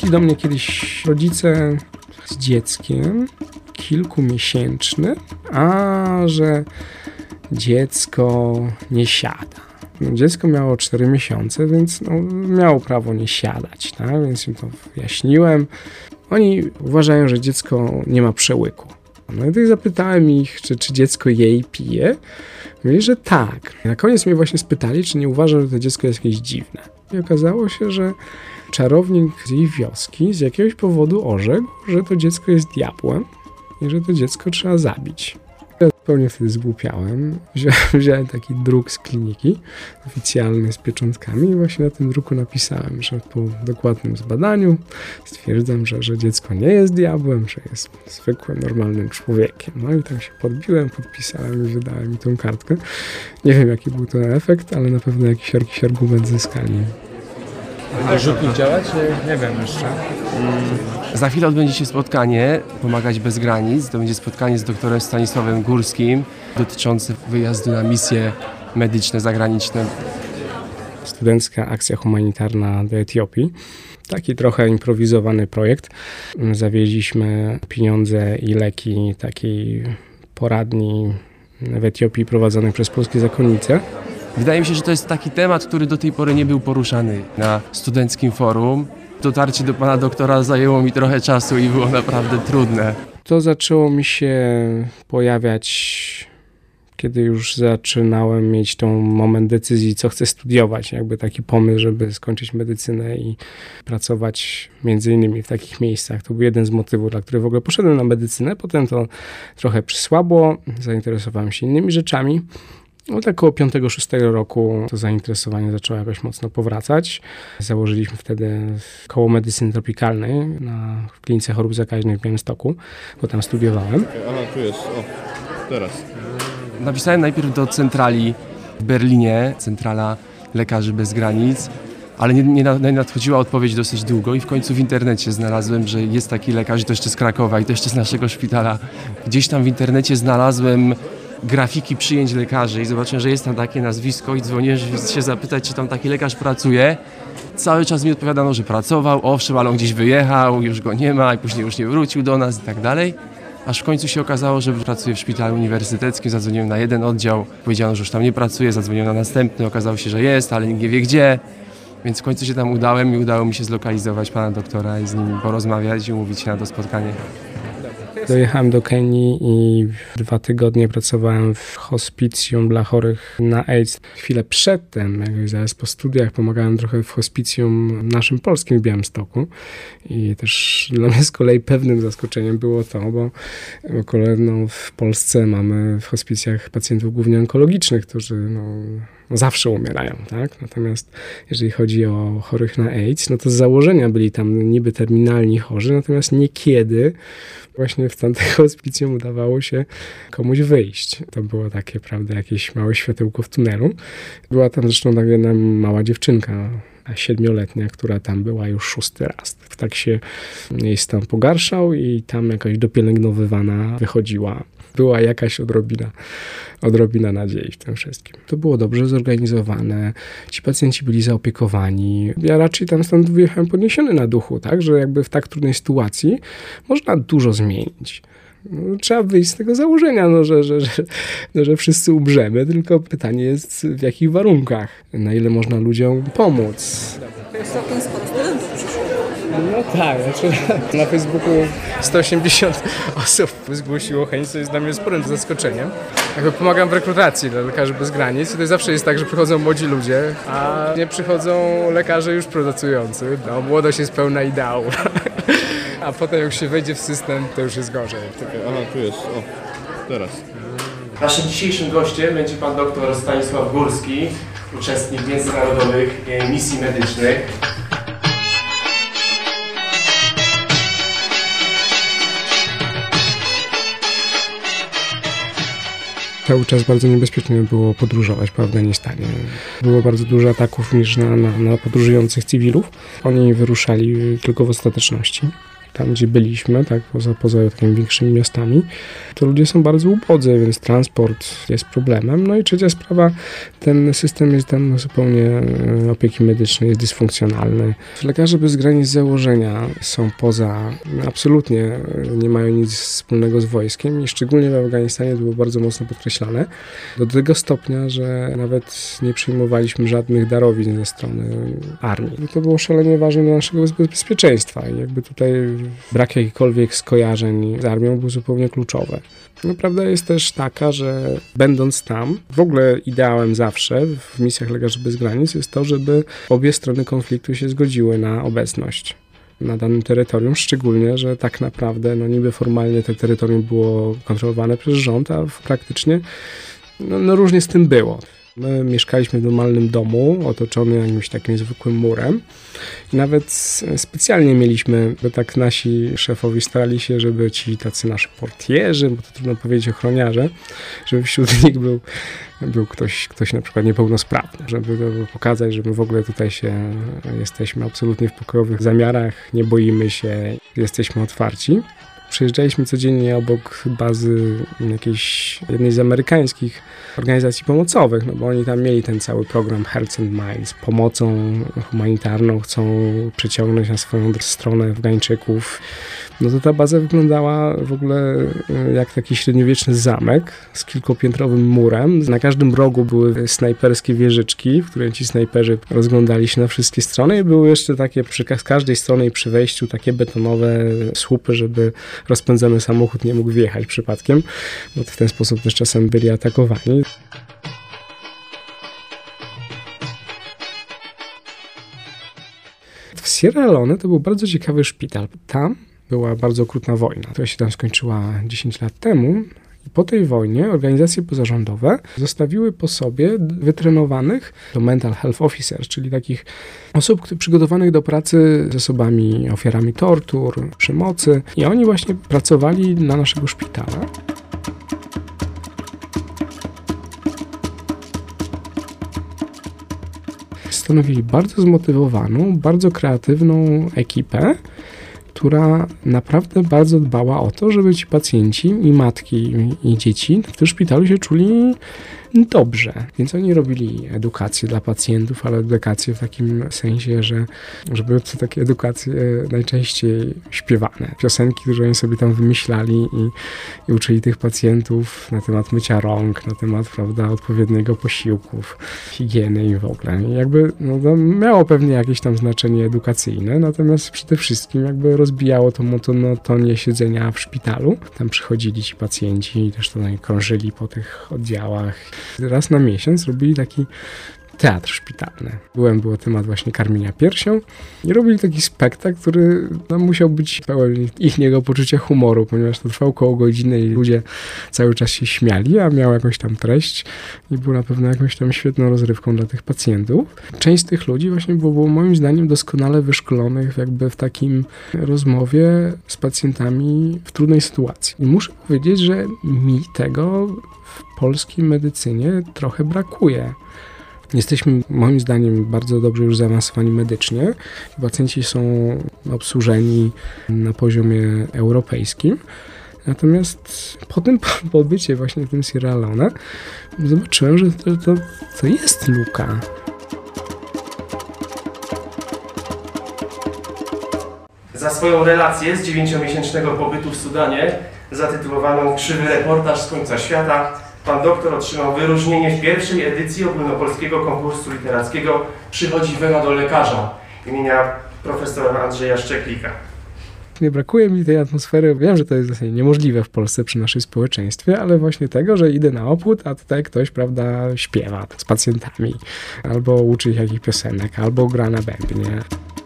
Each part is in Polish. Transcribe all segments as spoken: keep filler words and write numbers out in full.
Przyszli do mnie kiedyś rodzice z dzieckiem kilkumiesięcznym, a że dziecko nie siada. No, dziecko miało cztery miesiące, więc no, miało prawo nie siadać, tak? Więc im to wyjaśniłem. Oni uważają, że dziecko nie ma przełyku. No i tak zapytałem ich, czy, czy dziecko je i pije. Mówili, że tak. Na koniec mnie właśnie spytali, czy nie uważam, że to dziecko jest jakieś dziwne. I okazało się, że czarownik z ich wioski z jakiegoś powodu orzekł, że to dziecko jest diabłem i że to dziecko trzeba zabić. Ja zupełnie wtedy zgłupiałem. Wziąłem, wziąłem taki druk z kliniki oficjalny z pieczątkami i właśnie na tym druku napisałem, że po dokładnym zbadaniu stwierdzam, że, że dziecko nie jest diabłem, że jest zwykłym, normalnym człowiekiem. No i tam się podbiłem, podpisałem i wydałem mi tą kartkę. Nie wiem, jaki był to efekt, ale na pewno jakiś, jakiś argument zyskali. A rzut mi działa, czy nie wiem jeszcze? Hmm. Za chwilę odbędzie się spotkanie Pomagać bez granic. To będzie spotkanie z doktorem Stanisławem Górskim dotyczące wyjazdu na misje medyczne zagraniczne. Studencka akcja humanitarna do Etiopii. Taki trochę improwizowany projekt. Zawieźliśmy pieniądze i leki takiej poradni w Etiopii prowadzonej przez polskie zakonnice. Wydaje mi się, że to jest taki temat, który do tej pory nie był poruszany na studenckim forum. Dotarcie do pana doktora zajęło mi trochę czasu i było naprawdę trudne. To zaczęło mi się pojawiać, kiedy już zaczynałem mieć ten moment decyzji, co chcę studiować. Jakby taki pomysł, żeby skończyć medycynę i pracować między innymi w takich miejscach. To był jeden z motywów, dla których w ogóle poszedłem na medycynę. Potem to trochę przysłabło, zainteresowałem się innymi rzeczami. No, tak około piątego szóstego roku to zainteresowanie zaczęło jakoś mocno powracać. Założyliśmy wtedy koło medycyny tropikalnej na w klinice chorób zakaźnych w Białymstoku, bo tam studiowałem. Aha, tu jest, o, teraz. Napisałem najpierw do centrali w Berlinie, centrala Lekarzy Bez Granic, ale nie, nie nadchodziła odpowiedź dosyć długo i w końcu w internecie znalazłem, że jest taki lekarz, i to jeszcze z Krakowa i to jeszcze z naszego szpitala. Gdzieś tam w internecie znalazłem grafiki przyjęć lekarzy i zobaczyłem, że jest tam takie nazwisko i dzwoniłem, żeby się zapytać, czy tam taki lekarz pracuje. Cały czas mi odpowiadano, że pracował, owszem, ale on gdzieś wyjechał, już go nie ma i później już nie wrócił do nas i tak dalej. Aż w końcu się okazało, że pracuje w szpitalu uniwersyteckim, zadzwoniłem na jeden oddział, powiedziano, że już tam nie pracuje, zadzwoniłem na następny, okazało się, że jest, ale nikt nie wie gdzie. Więc w końcu się tam udałem i udało mi się zlokalizować pana doktora i z nim porozmawiać i umówić się na to spotkanie. Dojechałem do Kenii i dwa tygodnie pracowałem w hospicjum dla chorych na AIDS. Chwilę przedtem, jak zaraz po studiach, pomagałem trochę w hospicjum naszym polskim w Białymstoku. I też dla mnie z kolei pewnym zaskoczeniem było to, bo w ogóle no, w Polsce mamy w hospicjach pacjentów głównie onkologicznych, którzy no, no zawsze umierają, tak? Natomiast jeżeli chodzi o chorych na AIDS, no to z założenia byli tam niby terminalni chorzy, natomiast niekiedy właśnie w tamtym hospicjum udawało się komuś wyjść. To było takie, prawda, jakieś małe światełko w tunelu. Była tam zresztą tak jedna mała dziewczynka, siedmioletnia, która tam była już szósty raz. Tak się jej stan pogarszał i tam jakaś dopielęgnowywana wychodziła. Była jakaś odrobina, odrobina nadziei w tym wszystkim. To było dobrze zorganizowane, ci pacjenci byli zaopiekowani. Ja raczej tam stąd wyjechałem podniesiony na duchu, tak, że jakby w tak trudnej sytuacji można dużo zmienić. No, trzeba wyjść z tego założenia, no, że, że, że, no, że wszyscy umrzemy, tylko pytanie jest w jakich warunkach, na ile można ludziom pomóc. To jest całkiem sporo studentów przyszło. No tak, znaczy na Facebooku sto osiemdziesiąt osób zgłosiło chęć, co jest dla mnie sporym zaskoczeniem. Jakby pomagam w rekrutacji dla Lekarzy Bez Granic i to zawsze jest tak, że przychodzą młodzi ludzie, a nie przychodzą lekarze już pracujący. No, młodość jest pełna ideału. A potem jak się wejdzie w system, to już jest gorzej. Aha, tu jest, o, teraz. Naszym dzisiejszym gościem będzie pan doktor Stanisław Górski, uczestnik międzynarodowych misji medycznych. Cały czas bardzo niebezpiecznie było podróżować po Afganistanie. Było bardzo dużo ataków niż na, na, na podróżujących cywilów. Oni wyruszali tylko w ostateczności. tam gdzie byliśmy, tak, poza, poza takimi większymi miastami, to ludzie są bardzo ubodzy, więc transport jest problemem. No i trzecia sprawa, ten system jest tam zupełnie opieki medycznej, jest dysfunkcjonalny. Lekarze bez granic z założenia są poza, absolutnie nie mają nic wspólnego z wojskiem i szczególnie w Afganistanie to było bardzo mocno podkreślane. Do tego stopnia, że nawet nie przyjmowaliśmy żadnych darowizn ze strony armii. I to było szalenie ważne dla naszego bezpieczeństwa i jakby tutaj brak jakichkolwiek skojarzeń z armią był zupełnie kluczowy. No, prawda jest też taka, że będąc tam, w ogóle ideałem zawsze w misjach Lekarzy Bez Granic jest to, żeby obie strony konfliktu się zgodziły na obecność na danym terytorium, szczególnie, że tak naprawdę, no niby formalnie to terytorium było kontrolowane przez rząd, a praktycznie no, no różnie z tym było. My mieszkaliśmy w normalnym domu, otoczony jakimś takim zwykłym murem i nawet specjalnie mieliśmy, bo tak nasi szefowie starali się, żeby ci tacy nasi portierzy, bo to trudno powiedzieć ochroniarze, żeby wśród nich był, był ktoś, ktoś na przykład niepełnosprawny, żeby pokazać, że my w ogóle tutaj się jesteśmy absolutnie w pokojowych zamiarach, nie boimy się, jesteśmy otwarci. Przejeżdżaliśmy codziennie obok bazy jakiejś jednej z amerykańskich organizacji pomocowych, no bo oni tam mieli ten cały program Hearts and Minds, pomocą humanitarną, chcą przyciągnąć na swoją stronę Afgańczyków. No to ta baza wyglądała w ogóle jak taki średniowieczny zamek z kilkupiętrowym murem. Na każdym rogu były snajperskie wieżyczki, w których ci snajperzy rozglądali się na wszystkie strony i były jeszcze takie przy każdej stronie i przy wejściu takie betonowe słupy, żeby rozpędzony samochód nie mógł wjechać przypadkiem, bo w ten sposób też czasem byli atakowani. W Sierra Leone to był bardzo ciekawy szpital. Tam była bardzo okrutna wojna, która się tam skończyła dziesięć lat temu. I po tej wojnie organizacje pozarządowe zostawiły po sobie wytrenowanych do mental health officers, czyli takich osób przygotowanych do pracy z osobami, ofiarami tortur, przemocy. I oni właśnie pracowali dla naszego szpitala. Stanowili bardzo zmotywowaną, bardzo kreatywną ekipę, która naprawdę bardzo dbała o to, żeby ci pacjenci i matki i dzieci w tym szpitalu się czuli dobrze. Więc oni robili edukację dla pacjentów, ale edukację w takim sensie, że, że były to takie edukacje najczęściej śpiewane. Piosenki, które oni sobie tam wymyślali i, i uczyli tych pacjentów na temat mycia rąk, na temat, prawda, odpowiedniego posiłków, higieny i w ogóle. I jakby no, to miało pewnie jakieś tam znaczenie edukacyjne, natomiast przede wszystkim jakby rozbijało to monotonię siedzenia w szpitalu. Tam przychodzili ci pacjenci i też tutaj krążyli po tych oddziałach. Raz na miesiąc robili taki teatr szpitalny. Byłem, było temat właśnie karmienia piersią i robili taki spektakl, który no, musiał być pełen ichniego poczucia humoru, ponieważ to trwało około godziny i ludzie cały czas się śmiali, a miał jakąś tam treść i był na pewno jakąś tam świetną rozrywką dla tych pacjentów. Część z tych ludzi właśnie było, było moim zdaniem doskonale wyszkolonych jakby w takim rozmowie z pacjentami w trudnej sytuacji. I muszę powiedzieć, że mi tego w polskiej medycynie trochę brakuje. Jesteśmy moim zdaniem bardzo dobrze już zaawansowani medycznie. Pacjenci są obsłużeni na poziomie europejskim. Natomiast po tym pobycie właśnie w tym Sierra Leone zobaczyłem, że to, to, to jest luka. Za swoją relację z dziewięciomiesięcznego pobytu w Sudanie, zatytułowaną Krzywy reportaż z końca świata, pan doktor otrzymał wyróżnienie w pierwszej edycji ogólnopolskiego konkursu literackiego Przychodzi Wena do lekarza imienia profesora Andrzeja Szczeklika. Nie brakuje mi tej atmosfery. Wiem, że to jest zasadzie niemożliwe w Polsce przy naszym społeczeństwie, ale właśnie tego, że idę na obchód, a tutaj ktoś, prawda, śpiewa z pacjentami, albo uczy ich jakichś piosenek, albo gra na bębnie.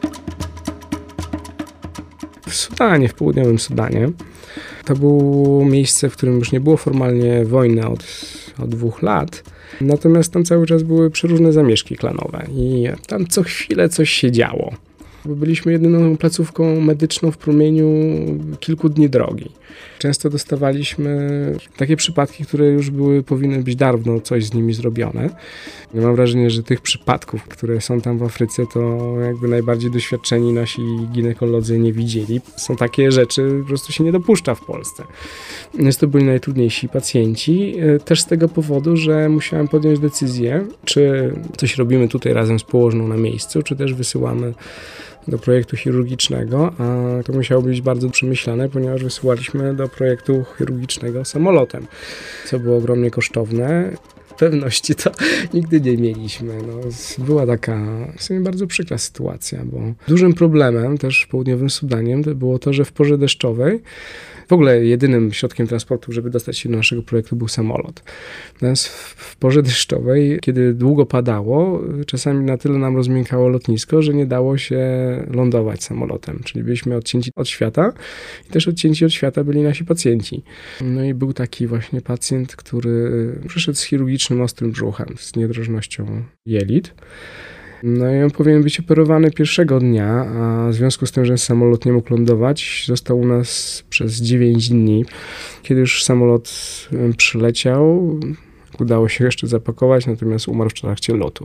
W Sudanie, w południowym Sudanie, to było miejsce, w którym już nie było formalnie wojny od, od dwóch lat, natomiast tam cały czas były przeróżne zamieszki klanowe i tam co chwilę coś się działo. Byliśmy jedyną placówką medyczną w promieniu kilku dni drogi. Często dostawaliśmy takie przypadki, które już były, powinny być dawno coś z nimi zrobione. Ja mam wrażenie, że tych przypadków, które są tam w Afryce, to jakby najbardziej doświadczeni nasi ginekolodzy nie widzieli. Są takie rzeczy, po prostu się nie dopuszcza w Polsce. Więc to byli najtrudniejsi pacjenci. Też z tego powodu, że musiałem podjąć decyzję, czy coś robimy tutaj razem z położną na miejscu, czy też wysyłamy do projektu chirurgicznego, a to musiało być bardzo przemyślane, ponieważ wysyłaliśmy do projektu chirurgicznego samolotem, co było ogromnie kosztowne. Pewności to nigdy nie mieliśmy. No, była taka w sumie bardzo przykra sytuacja, bo dużym problemem też w południowym Sudanie to było to, że w porze deszczowej w ogóle jedynym środkiem transportu, żeby dostać się do naszego projektu, był samolot. Natomiast w porze deszczowej, kiedy długo padało, czasami na tyle nam rozmiękało lotnisko, że nie dało się lądować samolotem. Czyli byliśmy odcięci od świata i też odcięci od świata byli nasi pacjenci. No i był taki właśnie pacjent, który przyszedł z chirurgicznym ostrym brzuchem, z niedrożnością jelit. No i on powinien być operowany pierwszego dnia, a w związku z tym, że samolot nie mógł lądować, został u nas przez dziewięć dni. Kiedy już samolot przyleciał, udało się jeszcze zapakować, natomiast umarł w trakcie lotu.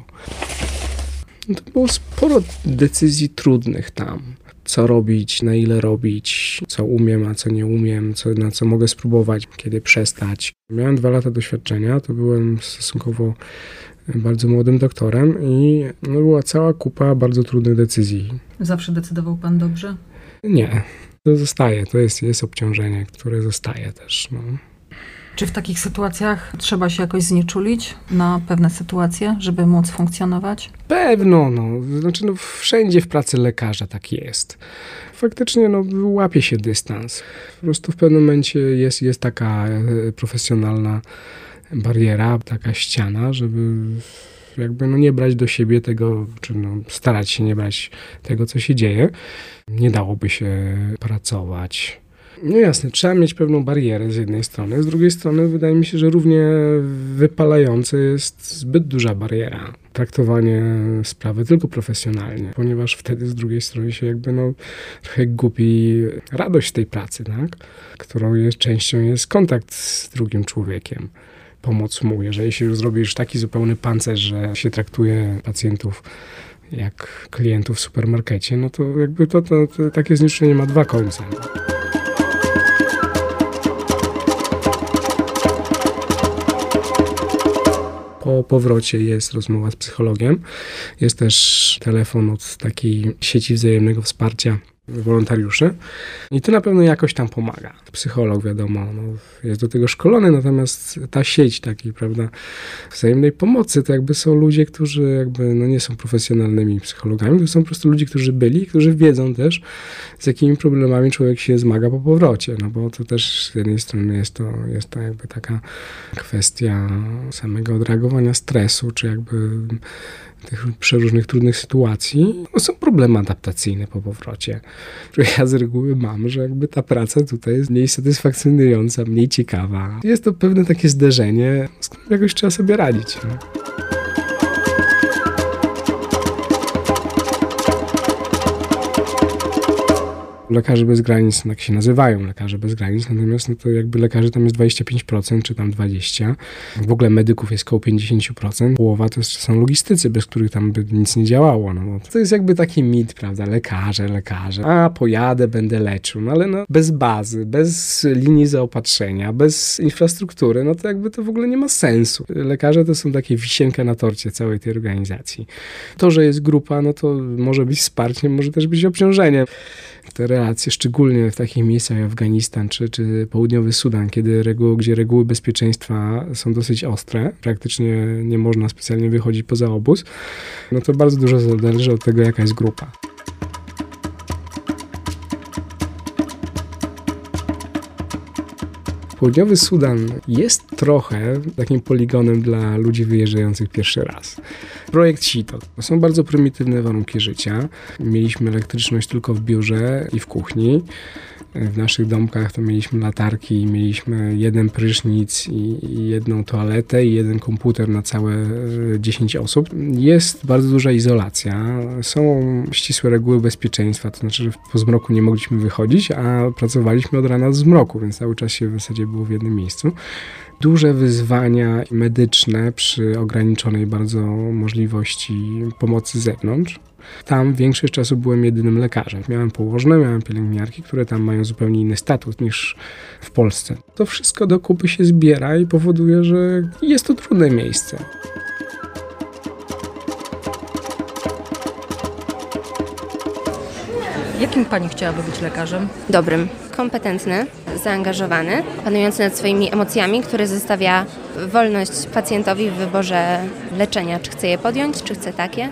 No to było sporo decyzji trudnych tam. Co robić, na ile robić, co umiem, a co nie umiem, co, na co mogę spróbować, kiedy przestać. Miałem dwa lata doświadczenia, to byłem stosunkowo bardzo młodym doktorem i no, była cała kupa bardzo trudnych decyzji. Zawsze decydował pan dobrze? Nie, to zostaje, to jest, jest obciążenie, które zostaje też. No. Czy w takich sytuacjach trzeba się jakoś znieczulić na pewne sytuacje, żeby móc funkcjonować? Pewno, no. Znaczy, no, wszędzie w pracy lekarza tak jest. Faktycznie no, łapie się dystans. Po prostu w pewnym momencie jest, jest taka profesjonalna bariera, taka ściana, żeby jakby no, nie brać do siebie tego, czy no, starać się nie brać tego, co się dzieje. Nie dałoby się pracować. No jasne, trzeba mieć pewną barierę z jednej strony, z drugiej strony wydaje mi się, że równie wypalające jest zbyt duża bariera. Traktowanie sprawy tylko profesjonalnie, ponieważ wtedy z drugiej strony się jakby no trochę gubi radość tej pracy, tak? Którą jest częścią jest kontakt z drugim człowiekiem. Pomoc mu, jeżeli się już zrobisz taki zupełny pancerz, że się traktuje pacjentów jak klientów w supermarkecie, no to jakby to, to, to takie zniszczenie ma dwa końce. Po powrocie jest rozmowa z psychologiem. Jest też telefon od takiej sieci wzajemnego wsparcia wolontariuszy i to na pewno jakoś tam pomaga. Psycholog, wiadomo, no, jest do tego szkolony, natomiast ta sieć takiej, prawda, wzajemnej pomocy, to jakby są ludzie, którzy jakby no, nie są profesjonalnymi psychologami, to są po prostu ludzie, którzy byli, którzy wiedzą też, z jakimi problemami człowiek się zmaga po powrocie, no bo to też z jednej strony jest to, jest to jakby taka kwestia samego odreagowania stresu, czy jakby tych przeróżnych trudnych sytuacji, no są problemy adaptacyjne po powrocie, które ja z reguły mam, że jakby ta praca tutaj jest mniej satysfakcjonująca, mniej ciekawa. Jest to pewne takie zderzenie, z którym jakoś trzeba sobie radzić. No. Lekarze bez granic, tak się nazywają, lekarze bez granic, natomiast no to jakby lekarzy tam jest dwadzieścia pięć procent, czy tam dwadzieścia procent. W ogóle medyków jest około pięćdziesiąt procent. Połowa to są logistycy, bez których tam by nic nie działało. No. To jest jakby taki mit, prawda, lekarze, lekarze. A, pojadę, będę leczył, no ale no bez bazy, bez linii zaopatrzenia, bez infrastruktury, no to jakby to w ogóle nie ma sensu. Lekarze to są takie wisienka na torcie całej tej organizacji. To, że jest grupa, no to może być wsparciem, może też być obciążeniem. Te relacje, szczególnie w takich miejscach jak Afganistan czy, czy Południowy Sudan, kiedy reguły, gdzie reguły bezpieczeństwa są dosyć ostre, praktycznie nie można specjalnie wychodzić poza obóz, no to bardzo dużo zależy od tego, jaka jest grupa. Południowy Sudan jest trochę takim poligonem dla ludzi wyjeżdżających pierwszy raz. Projekt Sito. To są bardzo prymitywne warunki życia. Mieliśmy elektryczność tylko w biurze i w kuchni. W naszych domkach to mieliśmy latarki, mieliśmy jeden prysznic i, i jedną toaletę i jeden komputer na całe dziesięć osób. Jest bardzo duża izolacja, są ścisłe reguły bezpieczeństwa, to znaczy, że po zmroku nie mogliśmy wychodzić, a pracowaliśmy od rana do zmroku, więc cały czas się w zasadzie było w jednym miejscu. Duże wyzwania medyczne przy ograniczonej bardzo możliwości pomocy z zewnątrz. Tam większość czasu byłem jedynym lekarzem. Miałem położne, miałem pielęgniarki, które tam mają zupełnie inny status niż w Polsce. To wszystko do kupy się zbiera i powoduje, że jest to trudne miejsce. Jakim pani chciałaby być lekarzem? Dobrym, kompetentny, zaangażowany, panujący nad swoimi emocjami, który zostawia wolność pacjentowi w wyborze leczenia, czy chce je podjąć, czy chce takie.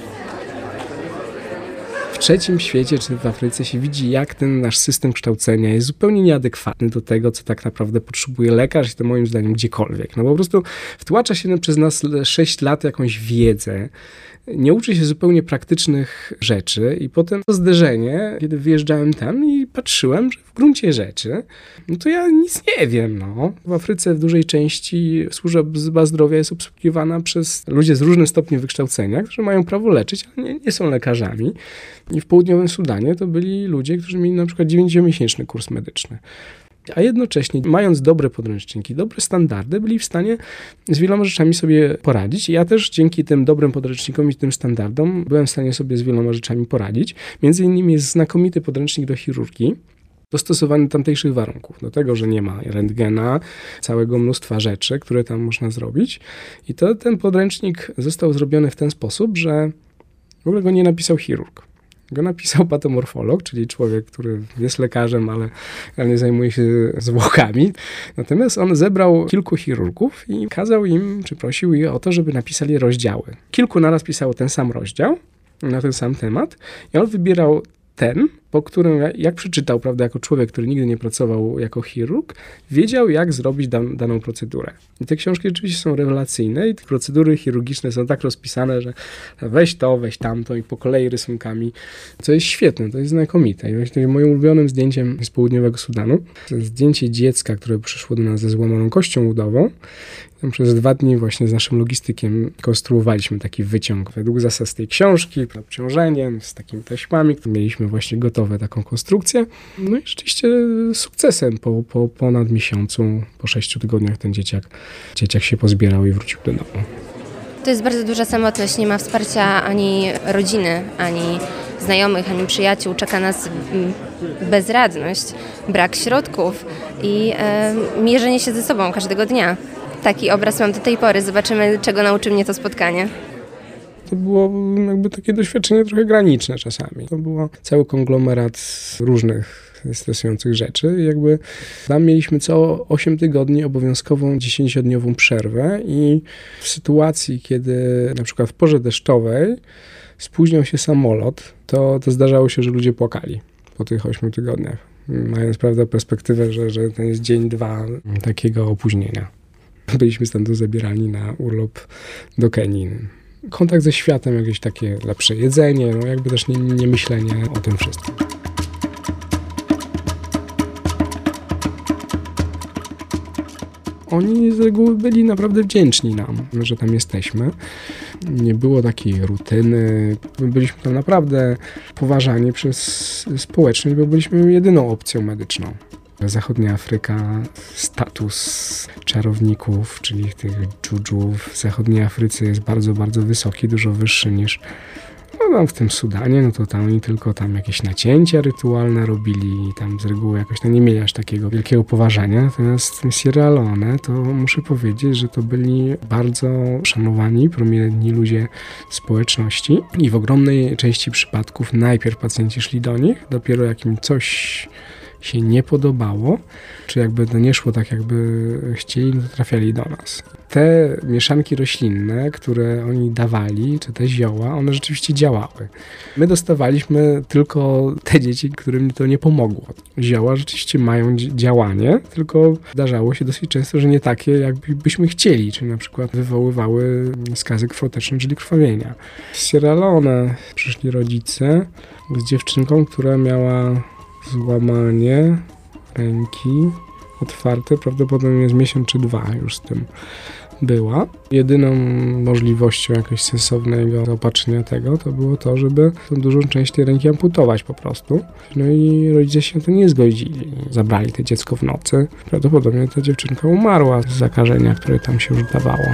W trzecim świecie, czy w Afryce się widzi, jak ten nasz system kształcenia jest zupełnie nieadekwatny do tego, co tak naprawdę potrzebuje lekarz i to moim zdaniem gdziekolwiek. No po prostu wtłacza się przez nas sześć lat jakąś wiedzę, nie uczy się zupełnie praktycznych rzeczy i potem to zderzenie, kiedy wyjeżdżałem tam i patrzyłem, że w gruncie rzeczy, no to ja nic nie wiem, no. W Afryce w dużej części służba zdrowia jest obsługiwana przez ludzi z różnym stopniem wykształcenia, którzy mają prawo leczyć, ale nie, nie są lekarzami. I w południowym Sudanie to byli ludzie, którzy mieli na przykład dziewięciomiesięczny kurs medyczny. A jednocześnie, mając dobre podręczniki, dobre standardy, byli w stanie z wieloma rzeczami sobie poradzić. I ja też dzięki tym dobrym podręcznikom i tym standardom byłem w stanie sobie z wieloma rzeczami poradzić. Między innymi jest znakomity podręcznik do chirurgii, dostosowany do tamtejszych warunków. Do tego, że nie ma rentgena, całego mnóstwa rzeczy, które tam można zrobić. I to ten podręcznik został zrobiony w ten sposób, że w ogóle go nie napisał chirurg. Go napisał patomorfolog, czyli człowiek, który jest lekarzem, ale realnie zajmuje się zwłokami. Natomiast on zebrał kilku chirurgów i kazał im, czy prosił ich o to, żeby napisali rozdziały. Kilku naraz pisało ten sam rozdział na ten sam temat i on wybierał ten, po którym, jak przeczytał, prawda, jako człowiek, który nigdy nie pracował jako chirurg, wiedział, jak zrobić dan- daną procedurę. I te książki rzeczywiście są rewelacyjne i te procedury chirurgiczne są tak rozpisane, że weź to, weź tamto i po kolei rysunkami, co jest świetne, to jest znakomite. I właśnie moim ulubionym zdjęciem z południowego Sudanu to jest zdjęcie dziecka, które przyszło do nas ze złamaną kością udową. Tam przez dwa dni właśnie z naszym logistykiem konstruowaliśmy taki wyciąg według zasad z tej książki, obciążeniem, z takimi taśmami, które mieliśmy właśnie gotowe taką konstrukcję. No i rzeczywiście sukcesem po, po ponad miesiącu, po sześciu tygodniach ten dzieciak, dzieciak się pozbierał i wrócił do domu. To jest bardzo duża samotność, nie ma wsparcia ani rodziny, ani znajomych, ani przyjaciół. Czeka nas bezradność, brak środków i e, mierzenie się ze sobą każdego dnia. Taki obraz mam do tej pory. Zobaczymy, czego nauczy mnie to spotkanie. To było jakby takie doświadczenie trochę graniczne czasami. To było cały konglomerat różnych stresujących rzeczy. Jakby tam mieliśmy co osiem tygodni obowiązkową dziesięciodniową przerwę i w sytuacji, kiedy na przykład w porze deszczowej spóźniał się samolot, to, to zdarzało się, że ludzie płakali po tych ośmiu tygodniach. Mając, prawda, perspektywę, że, że to jest dzień, dwa takiego opóźnienia. Byliśmy stamtąd zabierani na urlop do Kenii. Kontakt ze światem, jakieś takie lepsze jedzenie, no jakby też nie, nie myślenie o tym wszystkim. Oni z reguły byli naprawdę wdzięczni nam, że tam jesteśmy. Nie było takiej rutyny. Byliśmy tam naprawdę poważani przez społeczność, bo byliśmy jedyną opcją medyczną. Zachodnia Afryka, status czarowników, czyli tych dżudżów w zachodniej Afryce jest bardzo, bardzo wysoki, dużo wyższy niż no, tam w tym Sudanie, no to tam oni tylko tam jakieś nacięcia rytualne robili i tam z reguły jakoś tam nie mieli aż takiego wielkiego poważania. Natomiast w Sierra Leone to muszę powiedzieć, że to byli bardzo szanowani, prominentni ludzie społeczności i w ogromnej części przypadków najpierw pacjenci szli do nich, dopiero jak im coś się nie podobało, czy jakby to nie szło tak, jakby chcieli, no to trafiali do nas. Te mieszanki roślinne, które oni dawali, czy te zioła, one rzeczywiście działały. My dostawaliśmy tylko te dzieci, którym to nie pomogło. Zioła rzeczywiście mają działanie, tylko zdarzało się dosyć często, że nie takie, jakbyśmy chcieli, czyli na przykład wywoływały skazy krwoteczne, czyli krwawienia. Z Sierra Leone przyszli rodzice z dziewczynką, która miała złamanie ręki otwarte, prawdopodobnie z miesiąc czy dwa już z tym była. Jedyną możliwością jakiegoś sensownego zaopatrzenia tego to było to, żeby tą dużą część tej ręki amputować po prostu. No i rodzice się na to nie zgodzili. Zabrali to dziecko w nocy. Prawdopodobnie ta dziewczynka umarła z zakażenia, które tam się już dawało.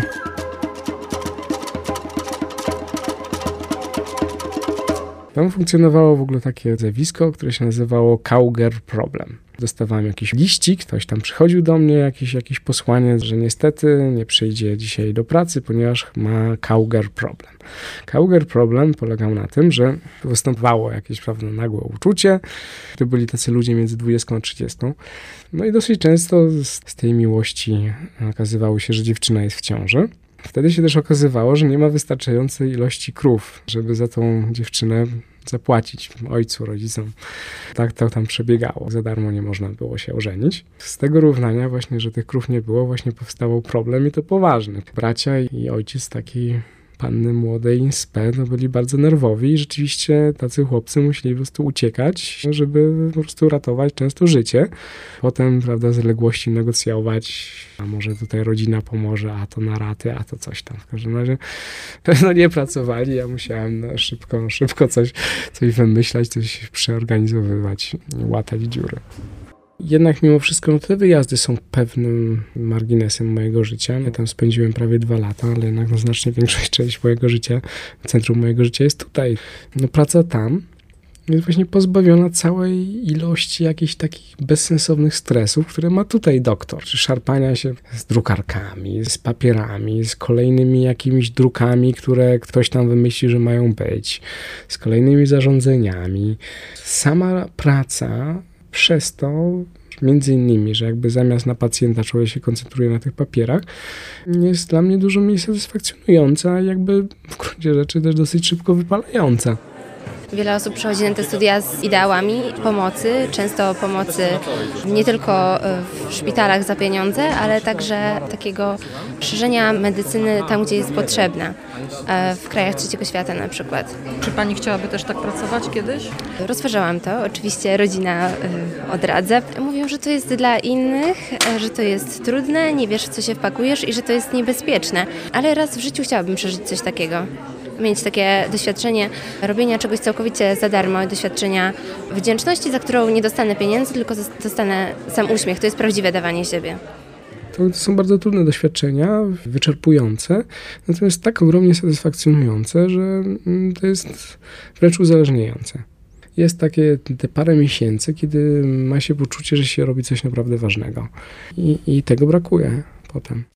Tam funkcjonowało w ogóle takie zjawisko, które się nazywało Cowgirl Problem. Dostawałem jakiś liścik, ktoś tam przychodził do mnie, jakiś, jakiś posłaniec, że niestety nie przyjdzie dzisiaj do pracy, ponieważ ma Cowgirl Problem. Cowgirl Problem polegał na tym, że występowało jakieś, prawda, nagłe uczucie. To byli tacy ludzie między dwudziestą a trzydziestą. No i dosyć często z, z tej miłości okazywało się, że dziewczyna jest w ciąży. Wtedy się też okazywało, że nie ma wystarczającej ilości krów, żeby za tą dziewczynę zapłacić ojcu, rodzicom. Tak to tam przebiegało. Za darmo nie można było się ożenić. Z tego równania właśnie, że tych krów nie było, właśnie powstawał problem i to poważny. Bracia i ojciec takiej panny młodej z P no byli bardzo nerwowi i rzeczywiście tacy chłopcy musieli po prostu uciekać, żeby po prostu ratować często życie. Potem, prawda, zaległości negocjować, a może tutaj rodzina pomoże, a to na raty, a to coś tam. W każdym razie no nie pracowali, ja musiałem no, szybko, szybko coś, coś wymyślać, coś przeorganizowywać, łatać dziury. Jednak mimo wszystko no, te wyjazdy są pewnym marginesem mojego życia. Ja tam spędziłem prawie dwa lata, ale jednak no, znacznie większość część mojego życia, centrum mojego życia jest tutaj. No, praca tam jest właśnie pozbawiona całej ilości jakichś takich bezsensownych stresów, które ma tutaj doktor. Czy szarpania się z drukarkami, z papierami, z kolejnymi jakimiś drukami, które ktoś tam wymyśli, że mają być, z kolejnymi zarządzeniami. Sama praca przez to, między innymi, że jakby zamiast na pacjenta człowiek się koncentruje na tych papierach, jest dla mnie dużo mniej satysfakcjonująca i jakby w gruncie rzeczy też dosyć szybko wypalająca. Wiele osób przychodzi na te studia z ideałami pomocy, często pomocy nie tylko w szpitalach za pieniądze, ale także takiego szerzenia medycyny tam, gdzie jest potrzebna, w krajach trzeciego świata na przykład. Czy pani chciałaby też tak pracować kiedyś? Rozważałam to, oczywiście rodzina odradza. Mówią, że to jest dla innych, że to jest trudne, nie wiesz, w co się wpakujesz i że to jest niebezpieczne, ale raz w życiu chciałabym przeżyć coś takiego. Mieć takie doświadczenie robienia czegoś całkowicie za darmo, doświadczenia wdzięczności, za którą nie dostanę pieniędzy, tylko dostanę sam uśmiech. To jest prawdziwe dawanie siebie. To są bardzo trudne doświadczenia, wyczerpujące, natomiast tak ogromnie satysfakcjonujące, że to jest wręcz uzależniające. Jest takie te parę miesięcy, kiedy ma się poczucie, że się robi coś naprawdę ważnego i, i tego brakuje potem.